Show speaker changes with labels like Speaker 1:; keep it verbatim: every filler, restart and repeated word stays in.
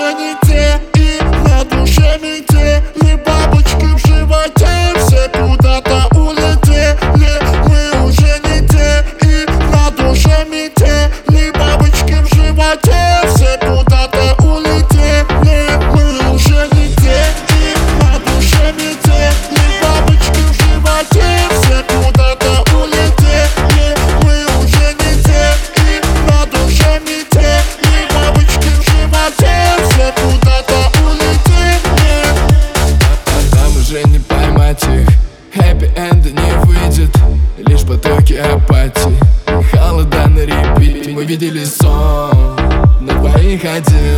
Speaker 1: уже не те, и на душе метели. Бабочки в животе, все куда-то улетели. Мы уже не те, и на душе метели. Бабочки в животе, все куда-то улетели. Мы уже не те, и на душе метели. Бабочки в животе, все куда-то улетели. Мы уже не те, и на душе метели. Бабочки в животе, все куда-то улетели.
Speaker 2: Там уже не поймать их, хэппи-энда не выйдет. Лишь потоки апатии, холода на репит. Мы видели сон на двоих один.